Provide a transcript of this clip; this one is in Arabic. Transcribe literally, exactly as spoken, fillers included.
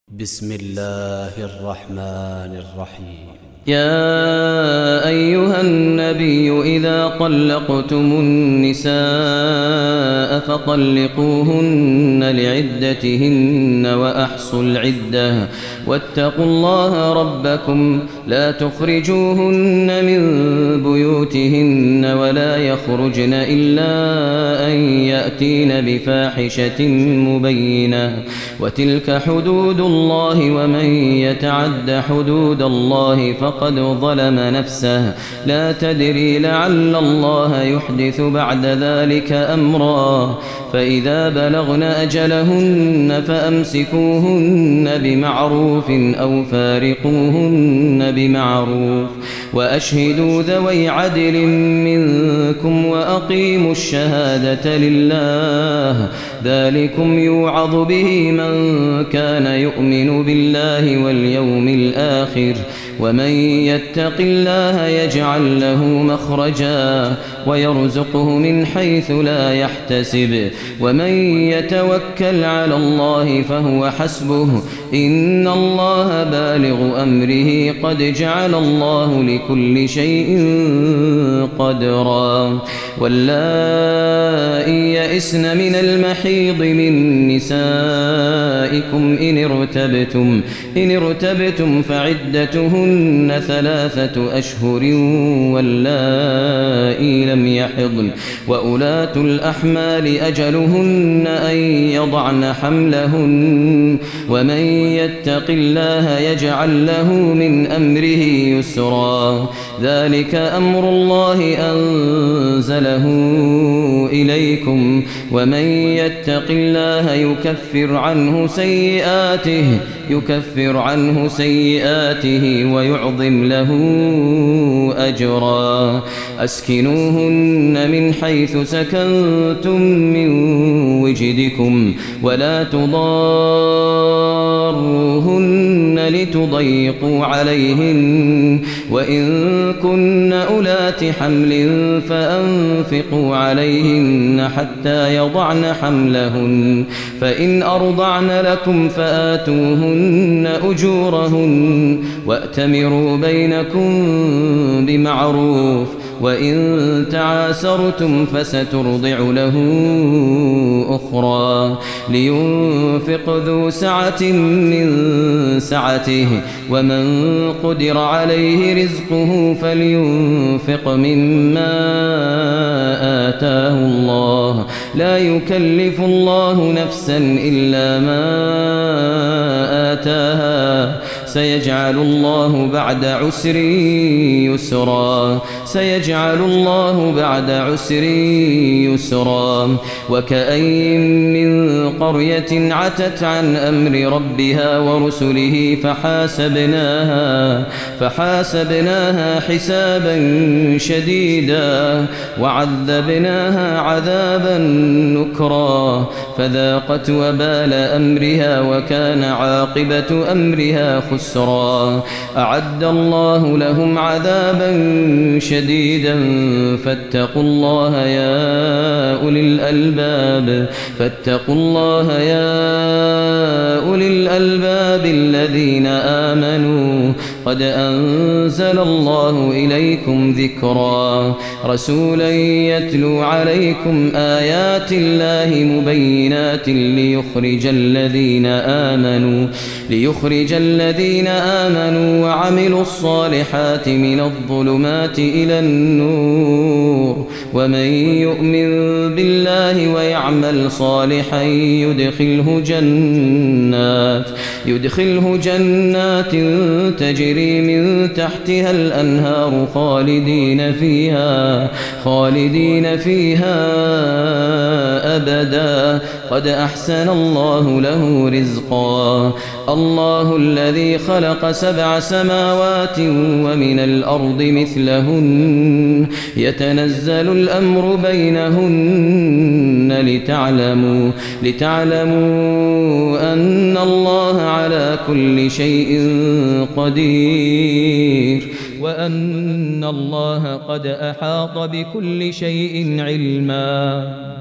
بسم الله الرحمن الرحيم. يا أيها النبي إذا طلقتم النساء فطلقوهن لعدتهن وأحصوا العدة واتقوا الله ربكم لا تخرجوهن من بيوتهن ولا يخرجن إلا أن يأتين بفاحشة مبينة وتلك حدود الله ومن يتعد حدود الله فقد ظلم نفسه لا تدري لعل الله يحدث بعد ذلك أمرا فإذا بلغن أجلهن فأمسكوهن بمعروف أو فارقوهن بمعروف وأشهدوا ذوي عدل منكم وأقيموا الشهادة لله ذلكم يوعظ به من كان يؤمن بالله واليوم الآخر ومن يتق الله يجعل له مخرجا ويرزقه من حيث لا يحتسب ومن يتوكل على الله فهو حسبه إن الله بالغ أمره قد جعل الله لكل شيء قدرا واللائي يئسن من المحيض من نسائكم إن ارتبتم إن ارتبتم فعدتهن ثلاثة أشهر واللائي لم يحضن وأولاة الأحمال أجلهن أن يضعن حملهن ومن يتق الله يجعل له من أمره يسرا ذلك أمر الله أنزله إليكم ومن يتق الله يكفر عنه سيئاته يكفر عنه سيئاته ويعظم له أجرا أسكنوهن من حيث سكنتم من وجدكم ولا تضاروهن لتضيقوا عليهن وإن كن أولات حمل فأنفقوا عليهن حتى يضعن حملهن فإن أرضعن لكم فآتوهن أجورهن وأتمروا بينكم بمعروف وإن تعاسرتم فسترضع له أخرى لينفق ذو سعة من سعته ومن قدر عليه رزقه فلينفق مما آتاه الله لا يكلف الله نفسا إلا ما آتاها سيجعل الله بعد عسر يسرا سيجعل الله بعد عسر يسرا وكأين من قرية عتت عن أمر ربها ورسله فحاسبناها فحاسبناها حسابا شديدا وعذبناها عذابا نكرا فذاقت وبال أمرها وكان عاقبة أمرها خسرا أعد الله لهم عذابا شديدا فاتقوا الله يا أولي الألباب فاتقوا الله يا أولي الألباب الذين آمنوا قد أنزل الله إليكم ذكرا رسولا يتلو عليكم آيات الله مبينات ليخرج الذين آمنوا ليخرج الذين آمنوا وعملوا الصالحات من الظلمات إلى النور ومن يؤمن بالله ويعمل صالحا يدخله جنات يدخله جنات تجري من تحتها الأنهار خالدين فيها خالدين فيها أبدا قد أحسن الله له رزقا الله الذي خلق سبع سماوات ومن الأرض مثلهن يتنزل الأمر بينهن لتعلموا لتعلموا أن الله على كل شيء قدير وأن الله قد أحاط بكل شيء علما.